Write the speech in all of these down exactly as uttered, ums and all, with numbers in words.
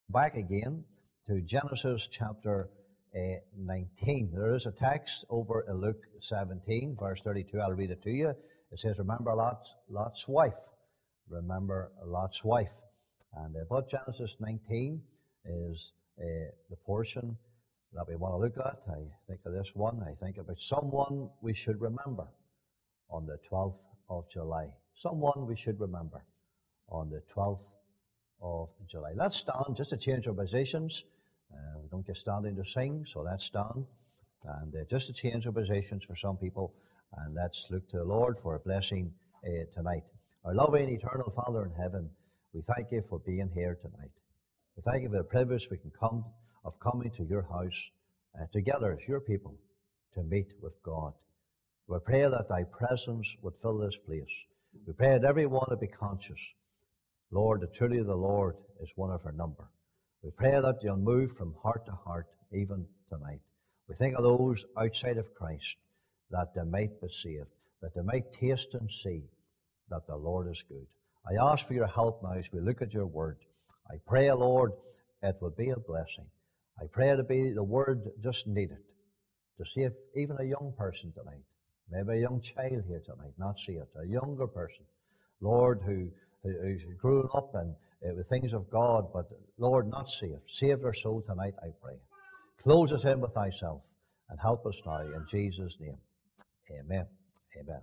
back again to Genesis chapter uh, nineteen. There is a text over in Luke seventeen, verse thirty-two. I'll read it to you. It says, remember Lot's, Lot's wife. Remember Lot's wife. And uh, but Genesis nineteen is uh, the portion that we want to look at. I think of this one. I think about someone we should remember on the twelfth of July. Someone we should remember on the twelfth of July. Let's stand just to change our positions. Uh, we don't get standing to sing, so let's stand. And uh, just to change our positions for some people. And let's look to the Lord for a blessing uh, tonight. Our loving, eternal Father in heaven, we thank you for being here tonight. We thank you for the privilege we can come of coming to your house uh, together as your people to meet with God. We pray that thy presence would fill this place. We pray that everyone would be conscious, Lord, that truly the Lord is one of our number. We pray that you'll move from heart to heart even tonight. We think of those outside of Christ, that they might be saved, that they might taste and see that the Lord is good. I ask for your help now as we look at your word. I pray, Lord, it will be a blessing. I pray it be the word just needed to save even a young person tonight. Maybe a young child here tonight, not see it. A younger person, Lord, who, who who's grown up and uh, with things of God, but Lord, not saved. Save their soul tonight, I pray. Close us in with thyself and help us now in Jesus' name. Amen. Amen.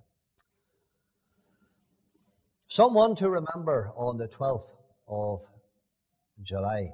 Someone to remember on the twelfth of July.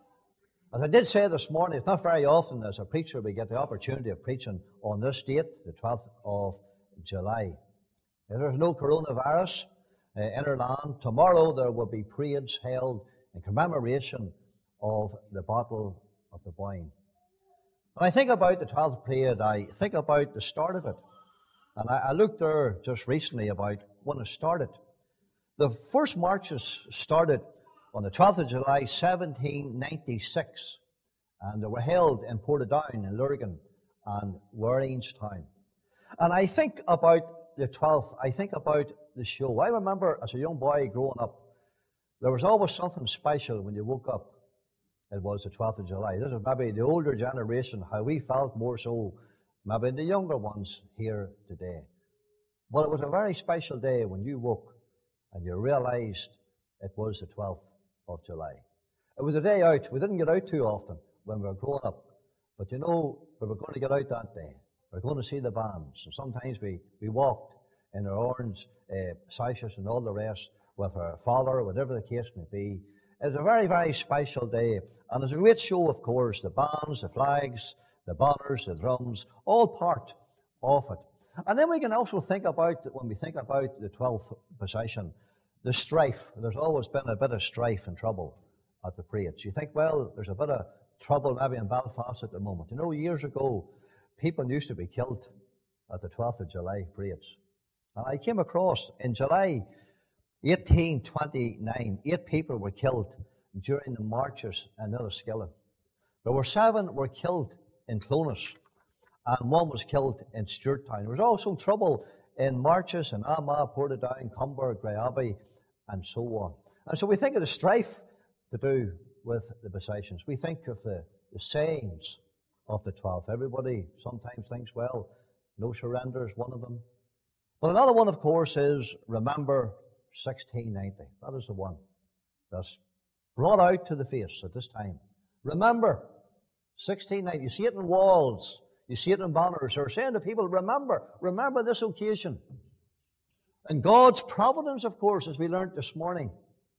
As I did say this morning, it's not very often as a preacher we get the opportunity of preaching on this date, the twelfth of July. If there's no coronavirus uh, in our land, tomorrow there will be parades held in commemoration of the Battle of the Boyne. When I think about the twelfth parade, I think about the start of it. And I, I looked there just recently about when it started. The first marches started on the twelfth of July, seventeen ninety-six, and they were held in Portadown, in Lurgan, and Warringstown. And I think about the twelfth, I think about the show. I remember as a young boy growing up, there was always something special when you woke up. It was the twelfth of July. This is maybe the older generation, how we felt more so, maybe the younger ones here today. But it was a very special day when you woke and you realized it was the twelfth of July. It was a day out. We didn't get out too often when we were growing up. But you know, we were going to get out that day. We were going to see the bands. And sometimes we, we walked in our orange uh, sashes and all the rest with our father, whatever the case may be. It was a very, very special day. And it was a great show, of course. The bands, the flags, the banners, the drums, all part of it. And then we can also think about, when we think about the twelfth procession, the strife. There's always been a bit of strife and trouble at the parades. You think, well, there's a bit of trouble maybe in Belfast at the moment. You know, years ago, people used to be killed at the twelfth of July parades. And I came across, in July eighteen twenty-nine, eight people were killed during the marches in Enniskillen. There were seven were killed in Clonus, and one was killed in Stewartstown. There was also trouble in marches in Armagh, Portadown, Cumber, Grey Abbey, and so on. And so we think of the strife to do with the processions. We think of the, the sayings of the twelfth. Everybody sometimes thinks, well, no surrender is one of them. But another one, of course, is remember sixteen ninety. That is the one that's brought out to the face at this time. Remember sixteen ninety. You see it in walls. You see it in banners. They're saying to people, remember, remember this occasion. And God's providence, of course, as we learned this morning.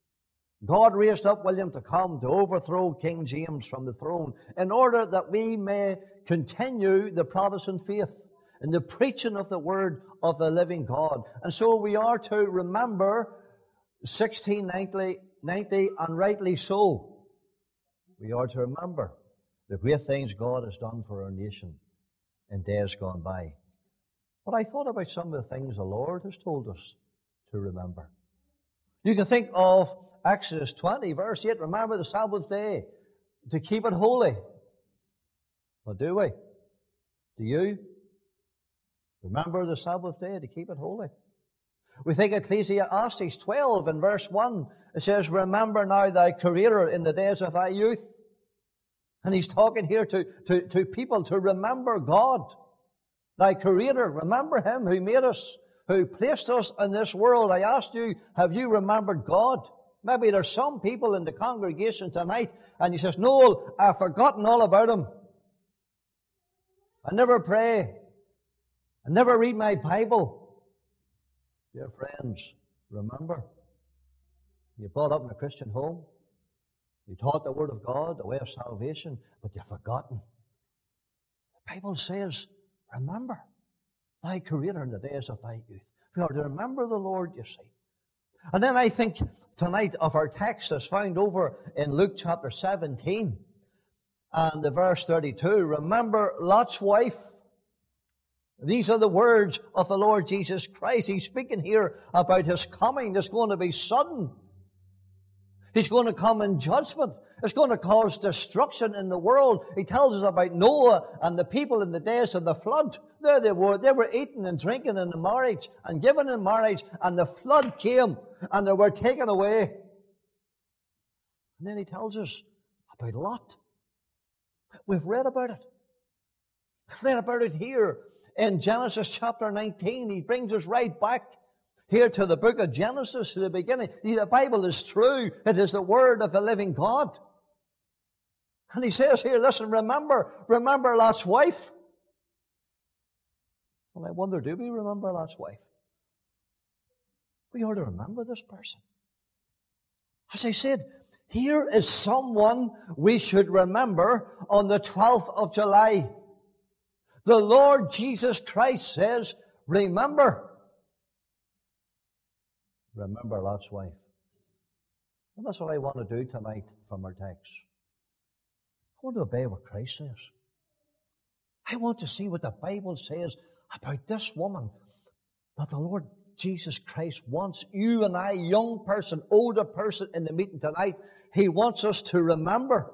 God raised up William to come to overthrow King James from the throne in order that we may continue the Protestant faith and the preaching of the word of the living God. And so we are to remember sixteen ninety, and rightly so. We are to remember the great things God has done for our nation in days gone by. But I thought about some of the things the Lord has told us to remember. You can think of Exodus twenty, verse eight, remember the Sabbath day, to keep it holy. Well, do we? Do you? Remember the Sabbath day to keep it holy. We think Ecclesiastes twelve in verse one, it says, remember now thy Creator in the days of thy youth. And he's talking here to, to, to people to remember God, thy Creator. Remember Him who made us, who placed us in this world. I asked you, have you remembered God? Maybe there's some people in the congregation tonight, and you says, Noel, I've forgotten all about Him. I never pray. I never read my Bible. Dear friends, remember, you brought up in a Christian home. You taught the Word of God, the way of salvation, but you've forgotten. The Bible says, remember thy Creator in the days of thy youth. We are to remember the Lord, you see. And then I think tonight of our text is found over in Luke chapter seventeen and the verse thirty-two. Remember Lot's wife. These are the words of the Lord Jesus Christ. He's speaking here about His coming. It's going to be sudden. He's going to come in judgment. It's going to cause destruction in the world. He tells us about Noah and the people in the days of the flood. There they were. They were eating and drinking in the marriage and given in marriage, and the flood came and they were taken away. And then he tells us about Lot. We've read about it. We've read about it here in Genesis chapter nineteen. He brings us right back here to the book of Genesis, to the beginning. The Bible is true. It is the Word of the living God. And he says here, listen, remember, remember Lot's wife. Well, I wonder, do we remember Lot's wife? We ought to remember this person. As I said, here is someone we should remember on the twelfth of July. The Lord Jesus Christ says, remember. Remember Lot's wife. And that's what I want to do tonight from our text. I want to obey what Christ says. I want to see what the Bible says about this woman that the Lord Jesus Christ wants you and I, young person, older person in the meeting tonight, He wants us to remember.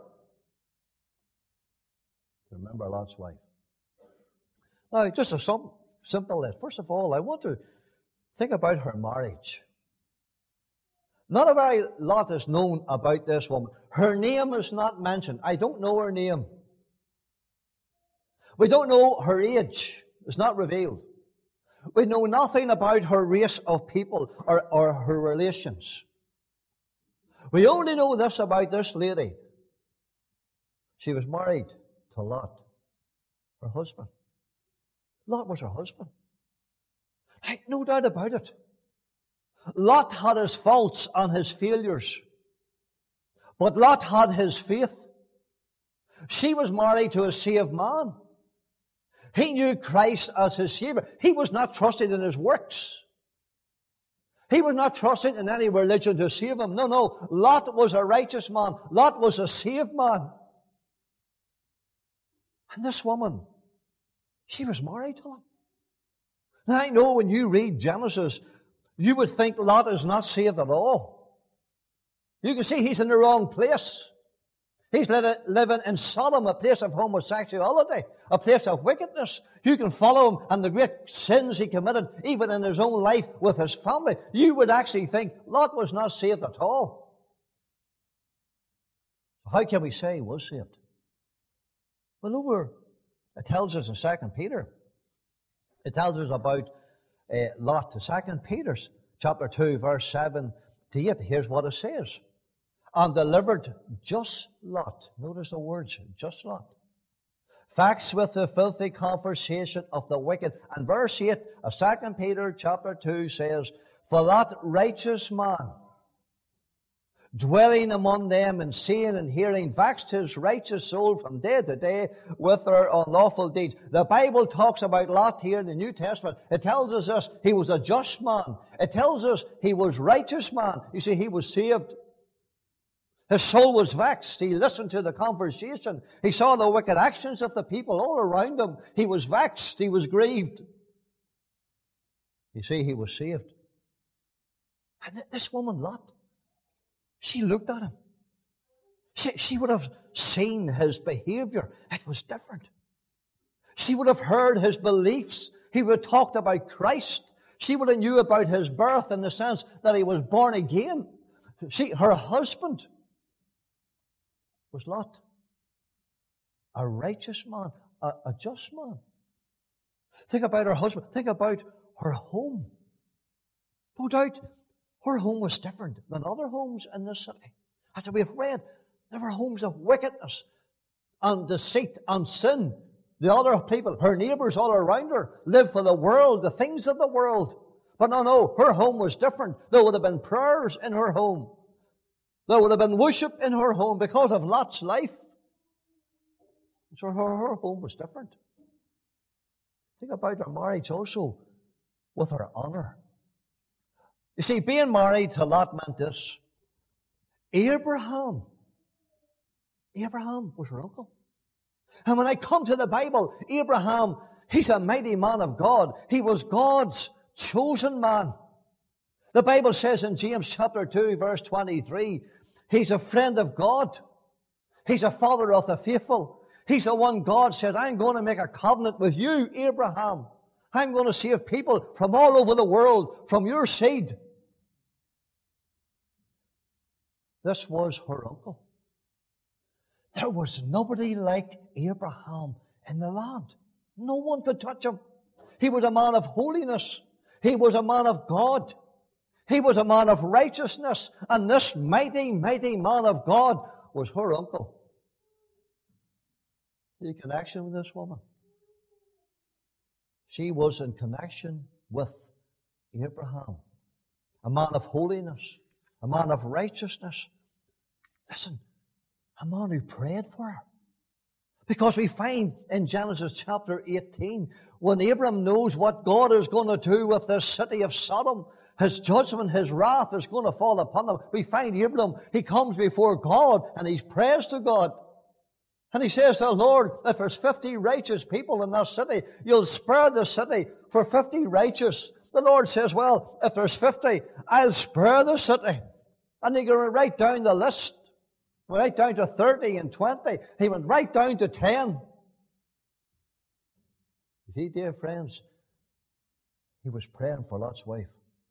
To remember Lot's wife. Now, just a simple list. First of all, I want to think about her marriage. Not a very lot is known about this woman. Her name is not mentioned. I don't know her name. We don't know her age. It's not revealed. We know nothing about her race of people or, or her relations. We only know this about this lady. She was married to Lot, her husband. Lot was her husband. Like, no doubt about it. Lot had his faults and his failures. But Lot had his faith. She was married to a saved man. He knew Christ as his Savior. He was not trusting in his works. He was not trusting in any religion to save him. No, no. Lot was a righteous man. Lot was a saved man. And this woman, she was married to him. Now I know when you read Genesis, you would think Lot is not saved at all. You can see he's in the wrong place. He's living in Sodom, a place of homosexuality, a place of wickedness. You can follow him and the great sins he committed, even in his own life with his family. You would actually think Lot was not saved at all. How can we say he was saved? Well, over, it tells us in Second Peter, it tells us about uh, Lot. Second Peter chapter two, verse seven to eight. Here's what it says. And delivered just Lot. Notice the words, just Lot. Facts with the filthy conversation of the wicked. And verse eight of Second Peter chapter two says, for that righteous man, dwelling among them and seeing and hearing, vexed his righteous soul from day to day with their unlawful deeds. The Bible talks about Lot here in the New Testament. It tells us this, he was a just man. It tells us he was righteous man. You see, he was saved. His soul was vexed. He listened to the conversation. He saw the wicked actions of the people all around him. He was vexed. He was grieved. You see, he was saved. And this woman, Lot, she looked at him. She, she would have seen his behavior. It was different. She would have heard his beliefs. He would have talked about Christ. She would have knew about his birth in the sense that he was born again. See, her husband was Lot, a righteous man, a, a just man. Think about her husband. Think about her home. No doubt, her home was different than other homes in this city. As we have read, there were homes of wickedness and deceit and sin. The other people, her neighbours all around her, lived for the world, the things of the world. But no, no, her home was different. There would have been prayers in her home. There would have been worship in her home because of Lot's life. So her, her home was different. Think about her marriage also with her honour. You see, being married to Lot meant this. Abraham, Abraham was her uncle. And when I come to the Bible, Abraham, he's a mighty man of God. He was God's chosen man. The Bible says in James chapter two, verse twenty-three, he's a friend of God. He's a father of the faithful. He's the one God said, I'm going to make a covenant with you, Abraham. I'm going to save people from all over the world, from your seed. This was her uncle. There was nobody like Abraham in the land. No one could touch him. He was a man of holiness. He was a man of God. He was a man of righteousness. And this mighty, mighty man of God was her uncle. Any connection with this woman? She was in connection with Abraham. A man of holiness. A man of righteousness. Listen, a man who prayed for her. Because we find in Genesis chapter eighteen, when Abram knows what God is going to do with this city of Sodom, his judgment, his wrath is going to fall upon them. We find Abram, he comes before God and he prays to God. And he says to the Lord, if there's fifty righteous people in that city, you'll spare the city for fifty righteous. The Lord says, well, if there's fifty, I'll spare the city. And he's going to write down the list. Right down to thirty and twenty. He went right down to ten. You see, dear friends, he was praying for Lot's wife.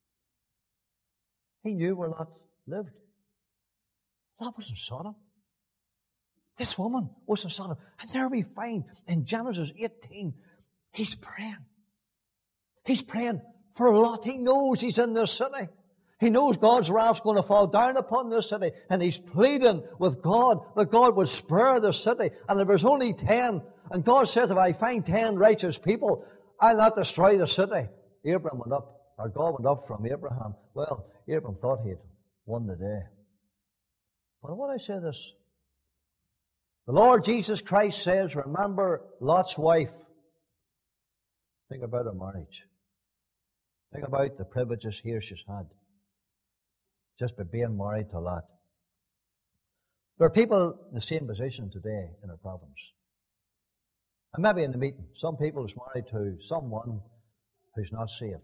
He knew where Lot lived. Lot was in Sodom. This woman was in Sodom. And there we find in Genesis eighteen, he's praying. He's praying for Lot. He knows he's in this city. He knows God's wrath's going to fall down upon this city, and he's pleading with God that God would spare the city. And there was only ten, and God said, if I find ten righteous people, I'll not destroy the city. Abram went up, or God went up from Abraham. Well, Abram thought he had won the day. But I want to say this. The Lord Jesus Christ says, remember Lot's wife. Think about her marriage. Think about the privileges here she's had. Just by being married to Lot. There are people in the same position today in our province. And maybe in the meeting, some people is married to someone who's not saved.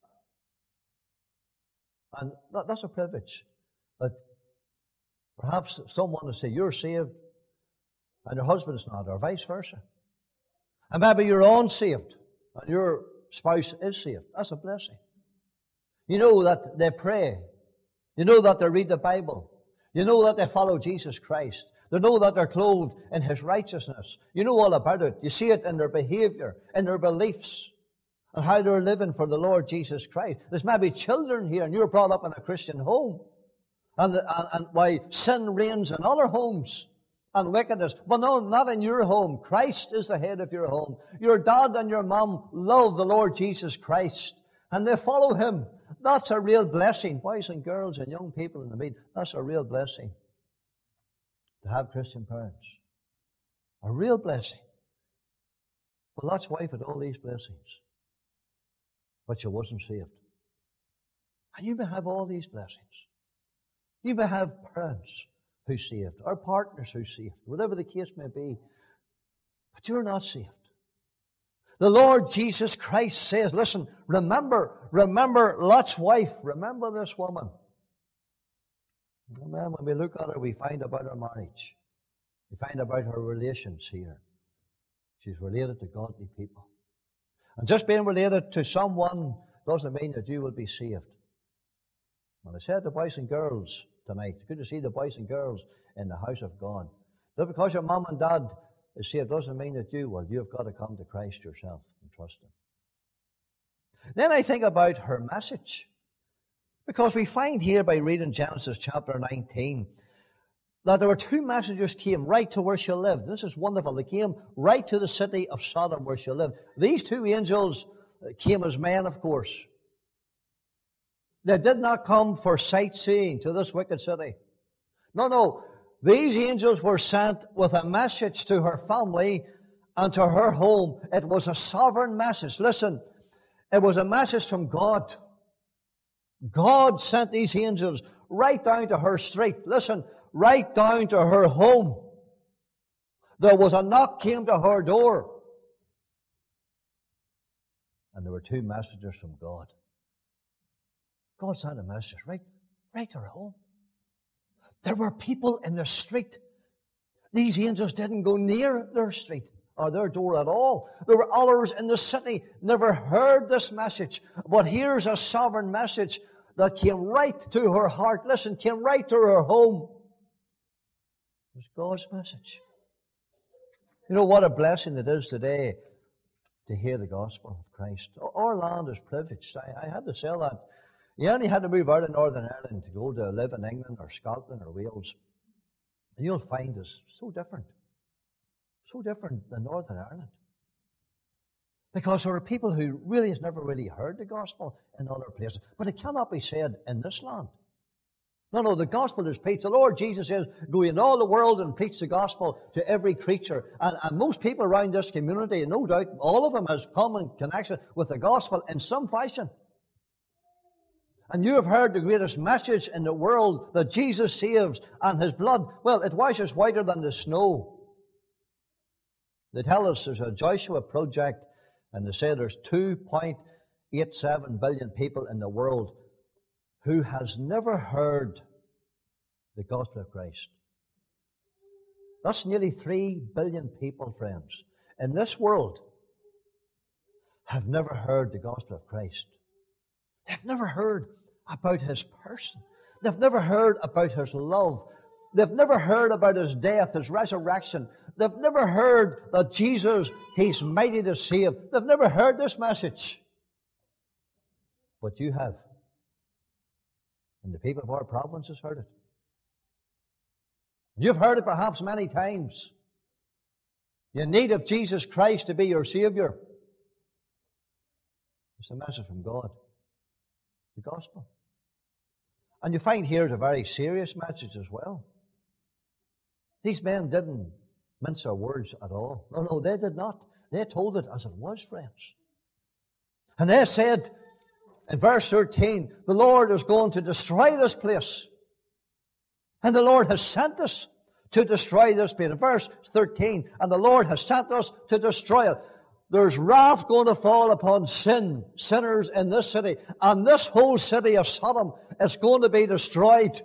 And that, that's a privilege. That perhaps someone will say, you're saved, and your husband's not, or vice versa. And maybe you're unsaved, and your spouse is saved. That's a blessing. You know that they pray. You know that they read the Bible. You know that they follow Jesus Christ. They know that they're clothed in His righteousness. You know all about it. You see it in their behavior, in their beliefs, and how they're living for the Lord Jesus Christ. There's maybe children here, and you're brought up in a Christian home. And, and, and why sin reigns in other homes and wickedness. But no, not in your home. Christ is the head of your home. Your dad and your mom love the Lord Jesus Christ, and they follow Him. That's a real blessing. Boys and girls and young people in the meeting, that's a real blessing to have Christian parents. A real blessing. But Lot's wife had all these blessings, but she wasn't saved. And you may have all these blessings. You may have parents who saved, or partners who saved, whatever the case may be, but you're not saved. The Lord Jesus Christ says, listen, remember, remember Lot's wife. Remember this woman. Amen. When we look at her, we find about her marriage. We find about her relations here. She's related to godly people. And just being related to someone doesn't mean that you will be saved. And I said to boys and girls tonight, good to see the boys and girls in the house of God. Not because your mom and dad is saved doesn't mean that you will. You've got to come to Christ yourself and trust Him. Then I think about her message. Because we find here by reading Genesis chapter nineteen that there were two messengers came right to where she lived. This is wonderful. They came right to the city of Sodom where she lived. These two angels came as men, of course. They did not come for sightseeing to this wicked city. No, no. These angels were sent with a message to her family and to her home. It was a sovereign message. Listen, it was a message from God. God sent these angels right down to her street. Listen, right down to her home. There was a knock came to her door. And there were two messengers from God. God sent a message right, right to her home. There were people in the street. These angels didn't go near their street or their door at all. There were others in the city, never heard this message. But here's a sovereign message that came right to her heart. Listen, came right to her home. It was God's message. You know what a blessing it is today to hear the gospel of Christ. Our land is privileged. I, I had to say that. You only had to move out of Northern Ireland to go to live in England or Scotland or Wales. And you'll find us so different. So different than Northern Ireland. Because there are people who really has never really heard the gospel in other places. But it cannot be said in this land. No, no, the gospel is preached. The Lord Jesus says, go into all the world and preach the gospel to every creature. And, and most people around this community, no doubt, all of them has common connection with the gospel in some fashion. And you have heard the greatest message in the world that Jesus saves and His blood, well, it washes whiter than the snow. They tell us there's a Joshua project and they say there's two point eight seven billion people in the world who has never heard the gospel of Christ. That's nearly three billion people, friends, in this world have never heard the gospel of Christ. They've never heard about His person. They've never heard about His love. They've never heard about His death, His resurrection. They've never heard that Jesus, He's mighty to save. They've never heard this message. But you have. And the people of our province has heard it. You've heard it perhaps many times. You need of Jesus Christ to be your Savior. It's a message from God. The gospel. And you find here it's a very serious message as well. These men didn't mince their words at all. No, no, they did not. They told it as it was, friends. And they said in verse thirteen, the Lord is going to destroy this place. And the Lord has sent us to destroy this place. In verse thirteen, and the Lord has sent us to destroy it. There's wrath going to fall upon sin, sinners in this city. And this whole city of Sodom is going to be destroyed.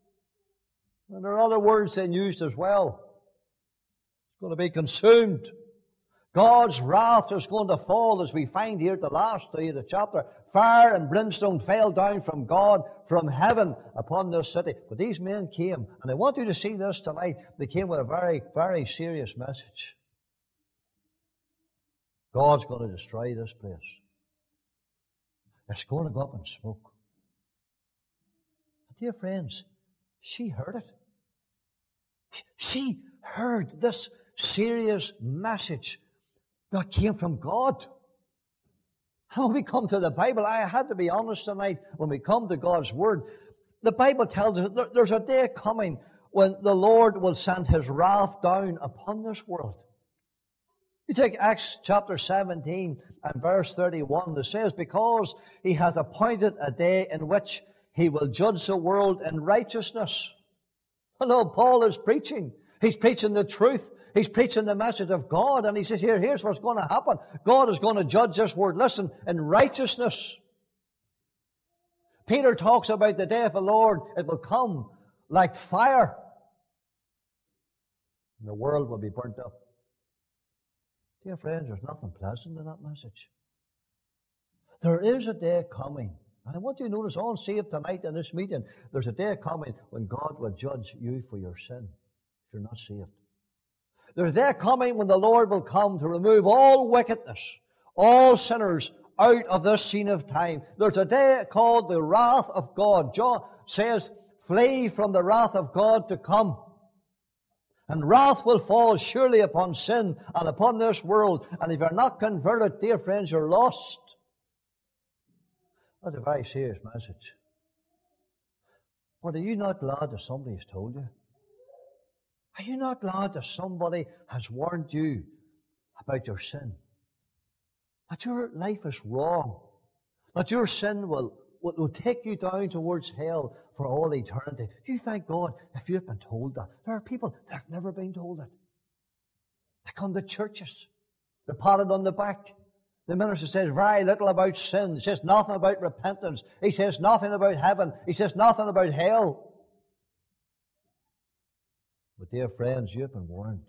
And there are other words they used as well. It's going to be consumed. God's wrath is going to fall, as we find here at the last day of the chapter. Fire and brimstone fell down from God, from heaven, upon this city. But these men came, and I want you to see this tonight. They came with a very, very serious message. God's going to destroy this place. It's going to go up in smoke. And dear friends, she heard it. She heard this serious message that came from God. And when we come to the Bible, I had to be honest tonight, when we come to God's Word, the Bible tells us that there's a day coming when the Lord will send His wrath down upon this world. You take Acts chapter seventeen and verse thirty-one, that says, because He hath appointed a day in which He will judge the world in righteousness. I know Paul is preaching. He's preaching the truth. He's preaching the message of God. And he says, here, here's what's going to happen. God is going to judge this world, listen, in righteousness. Peter talks about the day of the Lord. It will come like fire. And the world will be burnt up. Dear friends, there's nothing pleasant in that message. There is a day coming. And I want you to notice, all saved tonight in this meeting, there's a day coming when God will judge you for your sin if you're not saved. There's a day coming when the Lord will come to remove all wickedness, all sinners out of this scene of time. There's a day called the wrath of God. John says, flee from the wrath of God to come. And wrath will fall surely upon sin and upon this world. And if you're not converted, dear friends, you're lost. That's a very serious message. But are you not glad that somebody has told you? Are you not glad that somebody has warned you about your sin? That your life is wrong. That your sin will, will, will take you down towards hell for all eternity. You thank God if you've been told that. There are people that have never been told that. They come to churches. They're patted on the back. The minister says very little about sin. He says nothing about repentance. He says nothing about heaven. He says nothing about hell. But dear friends, you've been warned.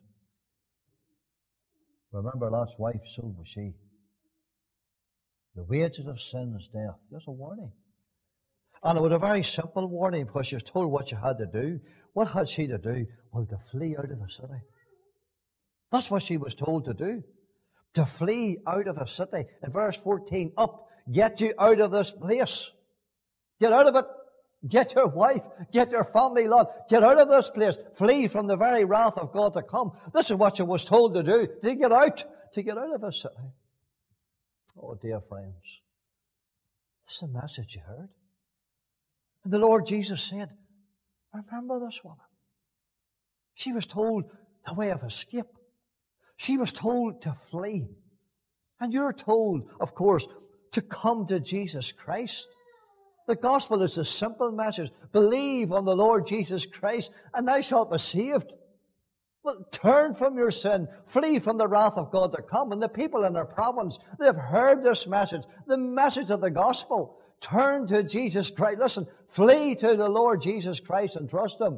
Remember Lot's wife, so was she. The wages of sin is death. That's a warning. And it was a very simple warning because she was told what she had to do. What had she to do? Well, to flee out of the city. That's what she was told to do. To flee out of a city. In verse fourteen, up, get you out of this place. Get out of it. Get your wife. Get your family, Lot. Get out of this place. Flee from the very wrath of God to come. This is what she was told to do. To get out. To get out of a city. Oh, dear friends. This is the message you heard. And the Lord Jesus said, remember this woman. She was told the way of escape. She was told to flee. And you're told, of course, to come to Jesus Christ. The gospel is a simple message. Believe on the Lord Jesus Christ, and thou shalt be saved. Well, turn from your sin. Flee from the wrath of God to come. And the people in our province, they've heard this message, the message of the gospel. Turn to Jesus Christ. Listen, flee to the Lord Jesus Christ and trust Him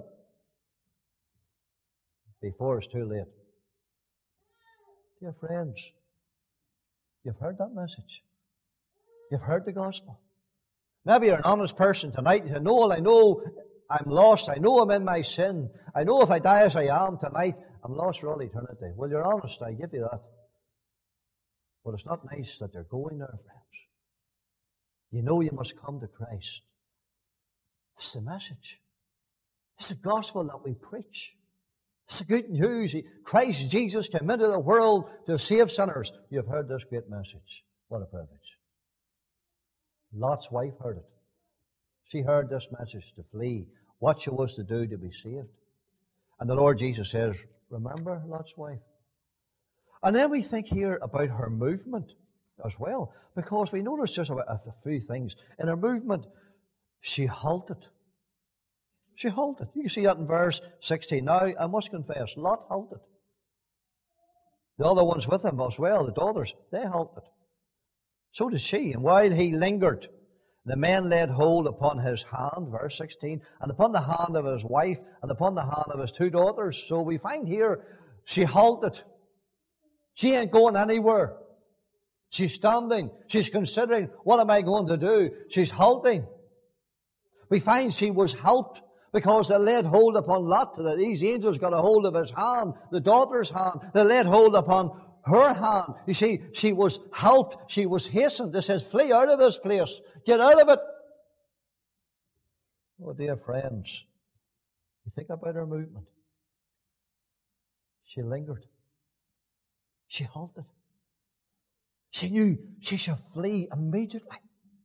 before it's too late. Dear friends, you've heard that message. You've heard the gospel. Maybe you're an honest person tonight. You say, Noel, I know I'm lost. I know I'm in my sin. I know if I die as I am tonight, I'm lost for all eternity. Well, you're honest. I give you that. But it's not nice that you're going there, friends. You know you must come to Christ. It's the message. It's the gospel that we preach. It's the good news. Christ Jesus came into the world to save sinners. You've heard this great message. What a privilege. Lot's wife heard it. She heard this message to flee, what she was to do to be saved. And the Lord Jesus says, remember Lot's wife. And then we think here about her movement as well, because we notice just about a few things. In her movement, she halted. She halted. You can see that in verse sixteen. Now, I must confess, Lot halted. The other ones with him as well, the daughters, they halted. So did she. And while he lingered, the men laid hold upon his hand, verse sixteen, and upon the hand of his wife, and upon the hand of his two daughters. So we find here, she halted. She ain't going anywhere. She's standing. She's considering, what am I going to do? She's halting. We find she was helped because they laid hold upon Lot. These angels got a hold of his hand, the daughter's hand. They laid hold upon her hand. You see, she was helped. She was hastened. It says, flee out of this place. Get out of it. Oh, dear friends, you think about her movement. She lingered. She halted. She knew she should flee immediately.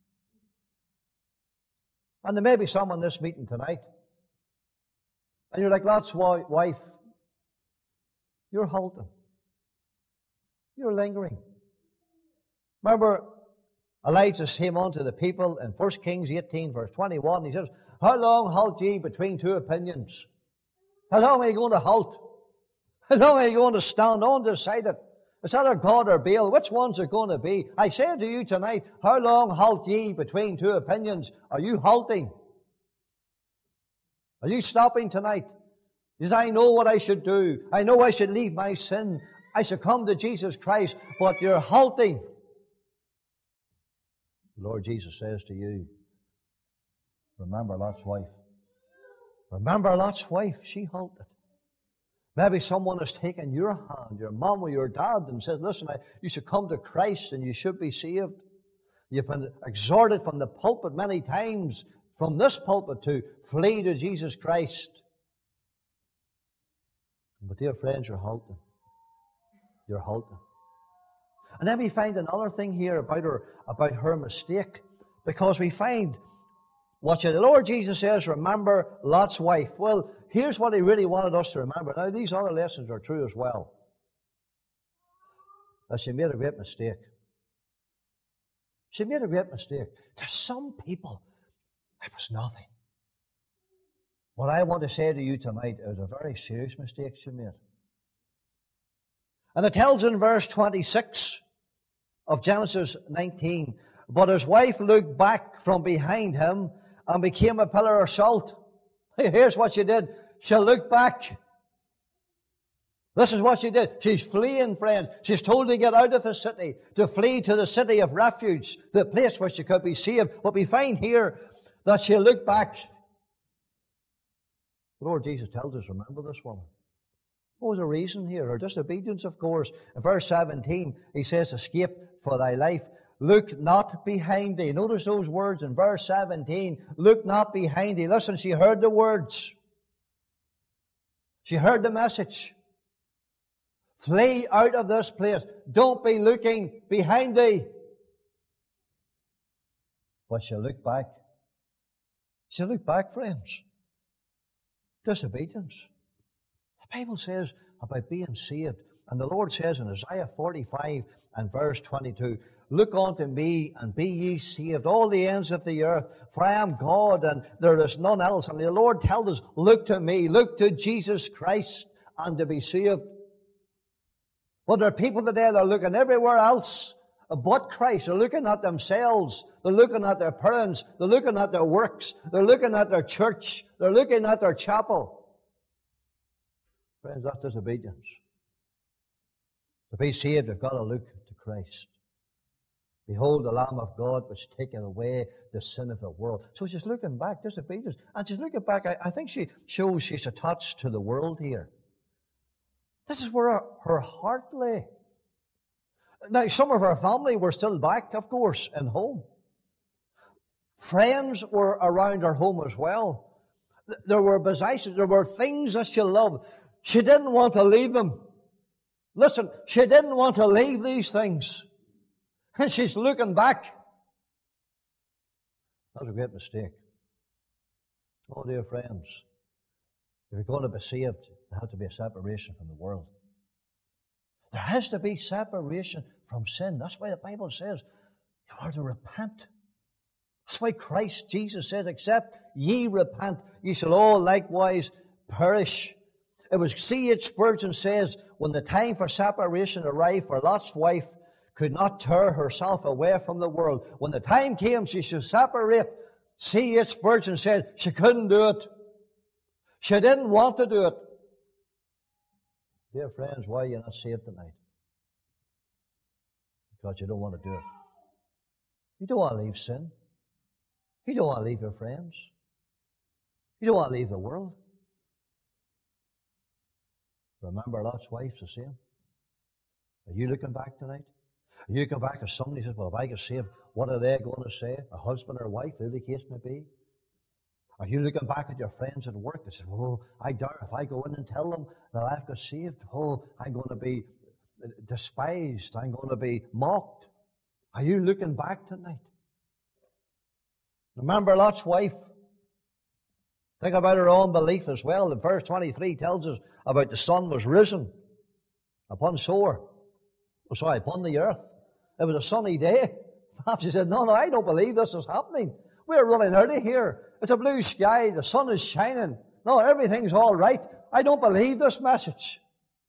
And there may be some in this meeting tonight, and you're like Lot's wife. You're halting. You're lingering. Remember, Elijah came unto the people in First Kings eighteen, verse twenty-one. He says, how long halt ye between two opinions? How long are you going to halt? How long are you going to stand undecided? Is that our God or Baal? Which ones are going to be? I say to you tonight, how long halt ye between two opinions? Are you halting? Are you stopping tonight? Because I know what I should do. I know I should leave my sin. I should come to Jesus Christ, but you're halting. The Lord Jesus says to you, remember Lot's wife. Remember Lot's wife, she halted. Maybe someone has taken your hand, your mom or your dad, and said, listen, I, you should come to Christ and you should be saved. You've been exhorted from the pulpit many times, from this pulpit, to flee to Jesus Christ. But dear friends, you're halting. You're halting. And then we find another thing here about her, about her mistake, because we find what the Lord Jesus says, remember Lot's wife. Well, here's what He really wanted us to remember. Now, these other lessons are true as well. That she made a great mistake. She made a great mistake. To some people, it was nothing. What I want to say to you tonight is a very serious mistake she made. And it tells in verse twenty-six of Genesis nineteen, but his wife looked back from behind him and became a pillar of salt. Here's what she did. She looked back. This is what she did. She's fleeing, friends. She's told to get out of the city, to flee to the city of refuge, the place where she could be saved. But we find here that she looked back. The Lord Jesus tells us, remember this woman. What was the reason here? Her disobedience, of course. In verse seventeen, He says, escape for thy life. Look not behind thee. Notice those words in verse seventeen. Look not behind thee. Listen, she heard the words. She heard the message. Flee out of this place. Don't be looking behind thee. But she looked back. She looked back, friends. Disobedience. The Bible says about being saved. And the Lord says in Isaiah forty-five and verse twenty-two, look unto me and be ye saved, all the ends of the earth, for I am God and there is none else. And the Lord tells us, look to me, look to Jesus Christ and to be saved. But there are people today that are looking everywhere else but Christ. They're looking at themselves. They're looking at their parents. They're looking at their works. They're looking at their church. They're looking at their chapel. Friends, that's disobedience. To be saved, you've got to look to Christ. Behold the Lamb of God which taketh away the sin of the world. So she's looking back, disobedience. And she's looking back, I, I think she shows she's attached to the world here. This is where her, her heart lay. Now, some of her family were still back, of course, in home. Friends were around her home as well. There were possessions, there were things that she loved. She didn't want to leave them. Listen, she didn't want to leave these things. And she's looking back. That was a great mistake. Oh, dear friends, if you're going to be saved, there has to be a separation from the world. There has to be separation from sin. That's why the Bible says you are to repent. That's why Christ Jesus said, except ye repent, ye shall all likewise perish. It was C H Spurgeon says, when the time for separation arrived for Lot's wife could not tear herself away from the world. When the time came she should separate, C H Spurgeon said she couldn't do it. She didn't want to do it. Dear friends, why are you not saved tonight? Because you don't want to do it. You don't want to leave sin. You don't want to leave your friends. You don't want to leave the world. Remember Lot's wife's the same. Are you looking back tonight? Are you looking back as somebody says, well, if I get saved, what are they going to say? A husband or wife, whoever the case may be? Are you looking back at your friends at work and say, oh, I doubt if I go in and tell them that I've got saved, oh, I'm going to be despised. I'm going to be mocked. Are you looking back tonight? Remember Lot's wife? Think about her own belief as well. In verse twenty-three tells us about the sun was risen upon Sore. Oh, sorry, upon the earth. It was a sunny day. Perhaps she said, no, no, I don't believe this is happening. We're running out of here. It's a blue sky. The sun is shining. No, everything's all right. I don't believe this message.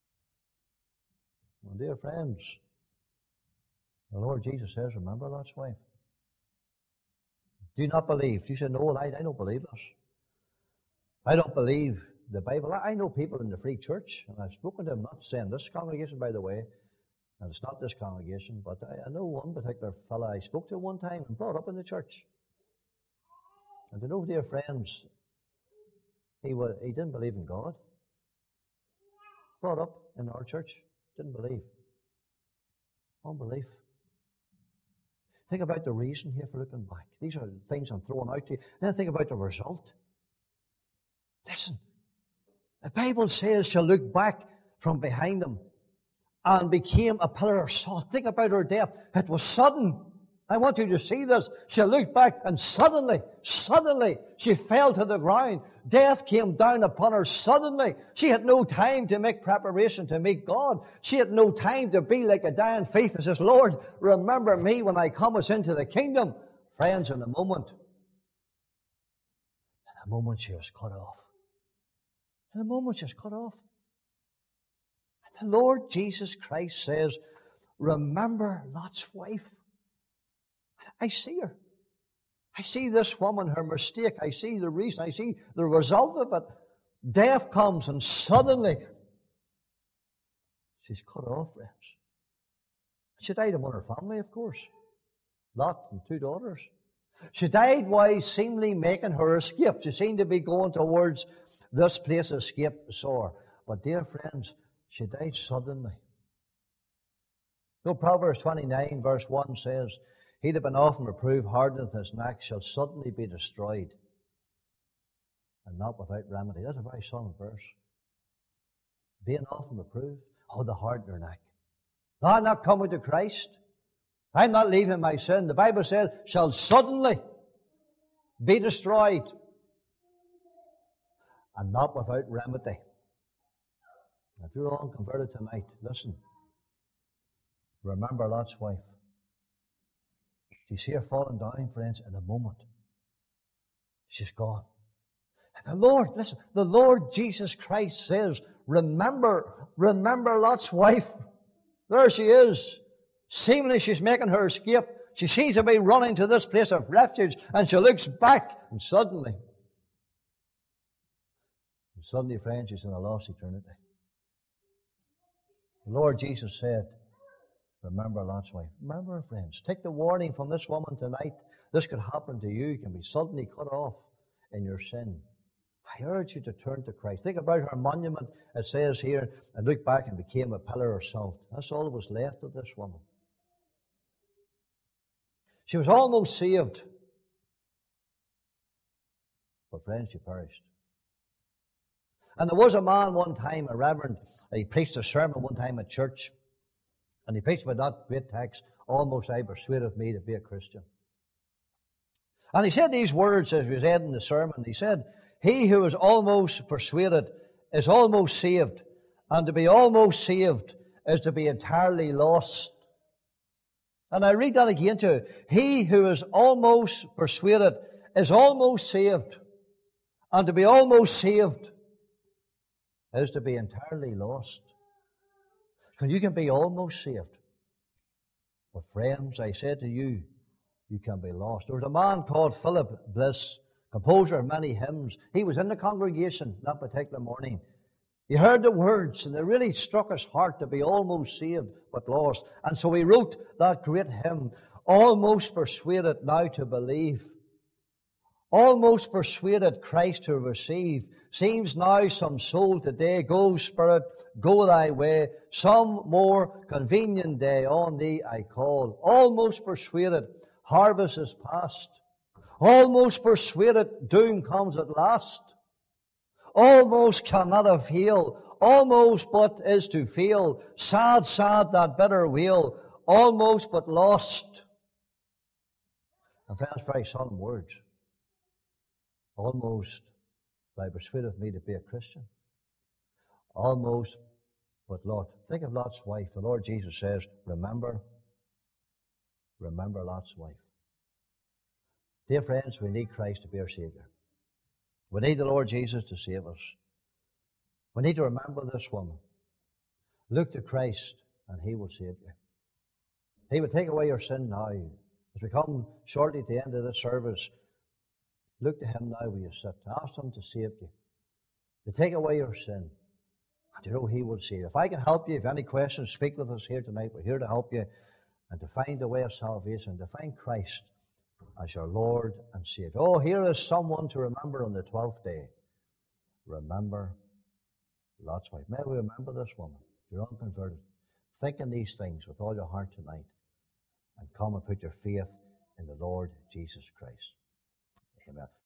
Well, dear friends, the Lord Jesus says, remember Lot's wife. Do you not believe? You said, no, I, I don't believe this. I don't believe the Bible. I, I know people in the Free Church, and I've spoken to them, not saying this congregation, by the way, And it's not this congregation, but I, I know one particular fellow I spoke to one time and brought up in the church. And you know, dear friends, he, was, he didn't believe in God. Brought up in our church, didn't believe. Unbelief. Think about the reason here for looking back. These are things I'm throwing out to you. Then think about the result. Listen, the Bible says she'll look back from behind him and became a pillar of salt. Think about her death. It was sudden. I want you to see this. She looked back and suddenly, suddenly, she fell to the ground. Death came down upon her suddenly. She had no time to make preparation to meet God. She had no time to be like a dying faith and says, Lord, remember me when I come us into the kingdom. Friends, in a moment, in a moment she was cut off. In a moment she was cut off. And the Lord Jesus Christ says, remember Lot's wife. I see her. I see this woman, her mistake. I see the reason. I see the result of it. Death comes and suddenly she's cut off, friends. She died among her family, of course. Lot and two daughters. She died while seemingly making her escape. She seemed to be going towards this place of escape, sore. But dear friends, she died suddenly. No, Proverbs twenty-nine verse one says, he that been often reproved, hardeneth his neck, shall suddenly be destroyed, and not without remedy. That's a very solemn verse. Being often reproved, oh, the harden their neck. No, I'm not coming to Christ. I'm not leaving my sin. The Bible says, shall suddenly be destroyed, and not without remedy. If you're unconverted tonight, listen. Remember Lot's wife. You see her falling down, friends, in a moment. She's gone. And the Lord, listen, the Lord Jesus Christ says, remember, remember Lot's wife. There she is. Seemingly she's making her escape. She seems to be running to this place of refuge, and she looks back, and suddenly, and suddenly, friends, she's in a lost eternity. The Lord Jesus said, remember Lot's wife. Remember, friends. Take the warning from this woman tonight. This could happen to you. You can be suddenly cut off in your sin. I urge you to turn to Christ. Think about her monument. It says here, and looked back and became a pillar of salt. That's all that was left of this woman. She was almost saved. But friends, she perished. And there was a man one time, a reverend, he preached a sermon one time at church. And he preached about that great text, almost I persuaded me to be a Christian. And he said these words as he was ending the sermon. He said, he who is almost persuaded is almost saved. And to be almost saved is to be entirely lost. And I read that again to you. He who is almost persuaded is almost saved. And to be almost saved is to be entirely lost. Because you can be almost saved. But friends, I said to you, you can be lost. There was a man called Philip Bliss, composer of many hymns. He was in the congregation that particular morning. He heard the words, and it really struck his heart to be almost saved, but lost. And so he wrote that great hymn, almost persuaded now to believe. Almost persuaded Christ to receive. Seems now some soul today, go Spirit, go thy way. Some more convenient day on thee I call. Almost persuaded, harvest is past. Almost persuaded, doom comes at last. Almost cannot avail, almost but is to fail. Sad, sad that bitter wail, almost but lost. And friends, very solemn words. Almost, thou persuadeth me to be a Christian. Almost, but Lord, think of Lot's wife. The Lord Jesus says, remember, remember Lot's wife. Dear friends, we need Christ to be our Savior. We need the Lord Jesus to save us. We need to remember this woman. Look to Christ, and He will save you. He will take away your sin now. As we come shortly to the end of this service, look to Him now where you sit. Ask Him to save you, to take away your sin. And you know He will save you. If I can help you, if you have any questions, speak with us here tonight. We're here to help you and to find a way of salvation, to find Christ as your Lord and Savior. Oh, here is someone to remember on the twelfth day. Remember Lot's wife. May we remember this woman, if you're unconverted. Think in these things with all your heart tonight and come and put your faith in the Lord Jesus Christ. Amen.